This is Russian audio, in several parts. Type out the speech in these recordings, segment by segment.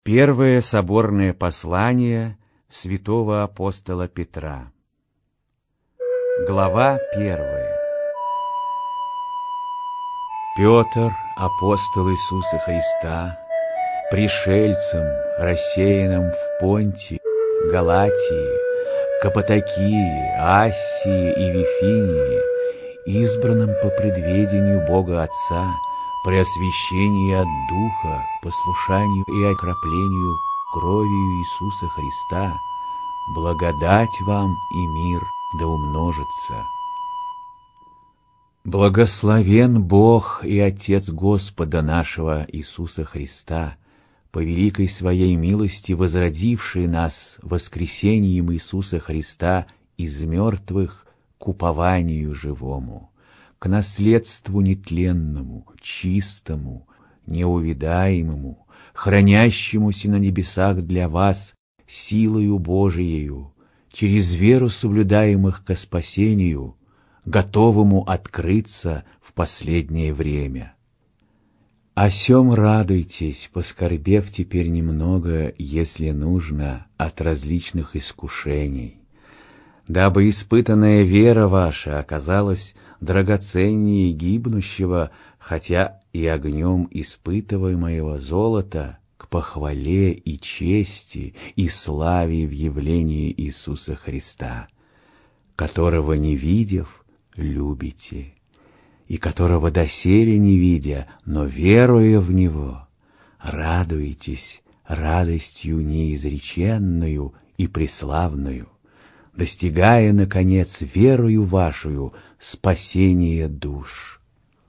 Первое соборное послание святого апостола Петра. Глава 1. Петр, апостол Иисуса Христа, пришельцам, рассеянным в Понтии, Галатии, Каппадокии, Ассии и Вифинии, избранным по предведению Бога Отца, при освящении от Духа, послушанию и окроплению кровью Иисуса Христа, благодать вам и мир да умножится. Благословен Бог и Отец Господа нашего Иисуса Христа, по великой Своей милости возродивший нас воскресением Иисуса Христа из мертвых к упованию живому, к наследству нетленному, чистому, неувидаемому, хранящемуся на небесах для вас силою Божиею, через веру соблюдаемых ко спасению, готовому открыться в последнее время. О сем радуйтесь, поскорбев теперь немного, если нужно, от различных искушений, дабы испытанная вера ваша оказалась драгоценнее гибнущего, хотя и огнем испытываемого золота, к похвале и чести и славе в явлении Иисуса Христа, которого не видев, любите, и которого доселе не видя, но веруя в Него, радуетесь радостью неизреченную и преславную, достигая, наконец, верою вашую спасения душ.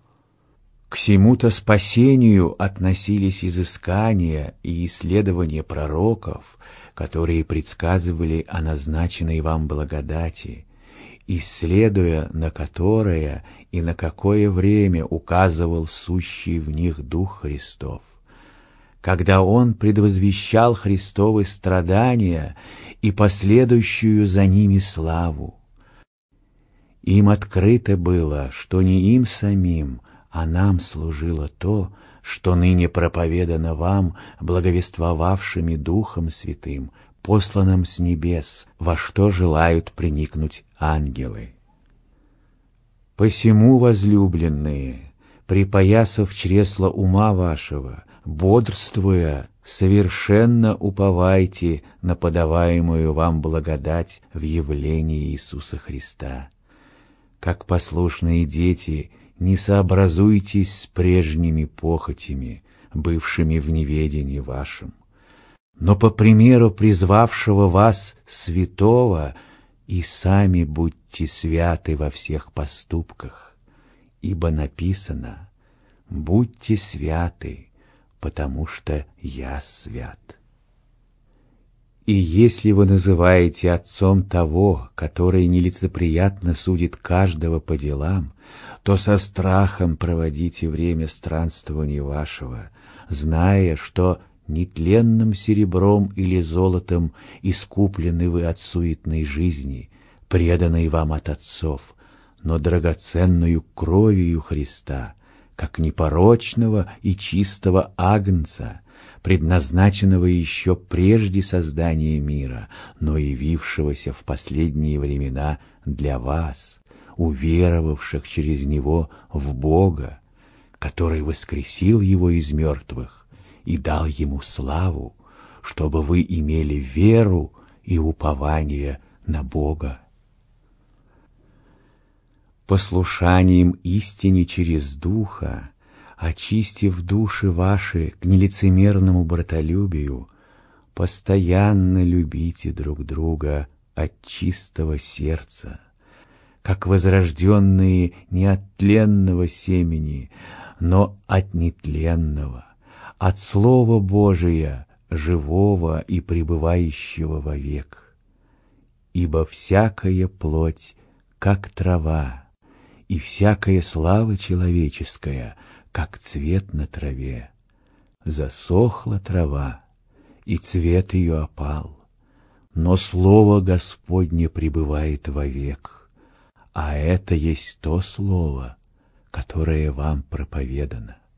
К сему-то спасению относились изыскания и исследования пророков, которые предсказывали о назначенной вам благодати, исследуя на которое и на какое время указывал сущий в них Дух Христов, когда Он предвозвещал Христовы страдания и последующую за ними славу. Им открыто было, что не им самим, а нам служило то, что ныне проповедано вам, благовествовавшими Духом Святым, посланным с небес, во что желают приникнуть ангелы. Посему, возлюбленные, припоясав чресла ума вашего, бодрствуя, совершенно уповайте на подаваемую вам благодать в явлении Иисуса Христа. Как послушные дети, не сообразуйтесь с прежними похотями, бывшими в неведении вашем, но по примеру призвавшего вас святого и сами будьте святы во всех поступках, ибо написано: «Будьте святы, потому что я свят». И если вы называете отцом того, который нелицеприятно судит каждого по делам, то со страхом проводите время странствования вашего, зная, что нетленным серебром или золотом искуплены вы от суетной жизни, преданной вам от отцов, но драгоценную кровью Христа, как непорочного и чистого агнца, предназначенного еще прежде создания мира, но явившегося в последние времена для вас, уверовавших через Него в Бога, который воскресил Его из мертвых и дал Ему славу, чтобы вы имели веру и упование на Бога. Послушанием истине через Духа, очистив души ваши к нелицемерному братолюбию, постоянно любите друг друга от чистого сердца, как возрожденные не от тленного семени, но от нетленного, от Слова Божия, живого и пребывающего вовек. Ибо всякая плоть, как трава, и всякая слава человеческая, как цвет на траве. Засохла трава, и цвет ее опал, но Слово Господне пребывает вовек, а это есть то Слово, которое вам проповедано.